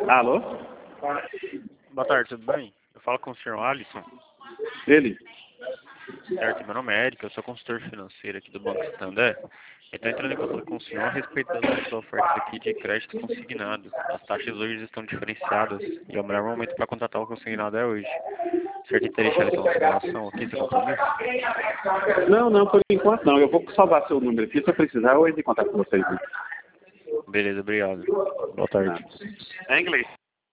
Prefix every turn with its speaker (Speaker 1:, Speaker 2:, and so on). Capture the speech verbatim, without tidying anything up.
Speaker 1: Alô?
Speaker 2: Boa tarde, tudo bem? Eu falo com o senhor Alisson.
Speaker 1: Ele?
Speaker 2: Certo, meu nome é Érico, eu sou consultor financeiro aqui do Banco Santander. Eu estou entrando em contato com o senhor a respeito das nossas ofertas aqui de crédito consignado. As taxas hoje estão diferenciadas e é o melhor momento para contratar o consignado é hoje. O senhor tem interesse em uma simulação aqui, seu compromisso?
Speaker 1: Não, não, por enquanto não. Eu vou salvar seu número aqui. Se eu precisar, eu entro em contato com vocês.
Speaker 2: Beleza, obrigado. Boa tarde.
Speaker 1: É inglês.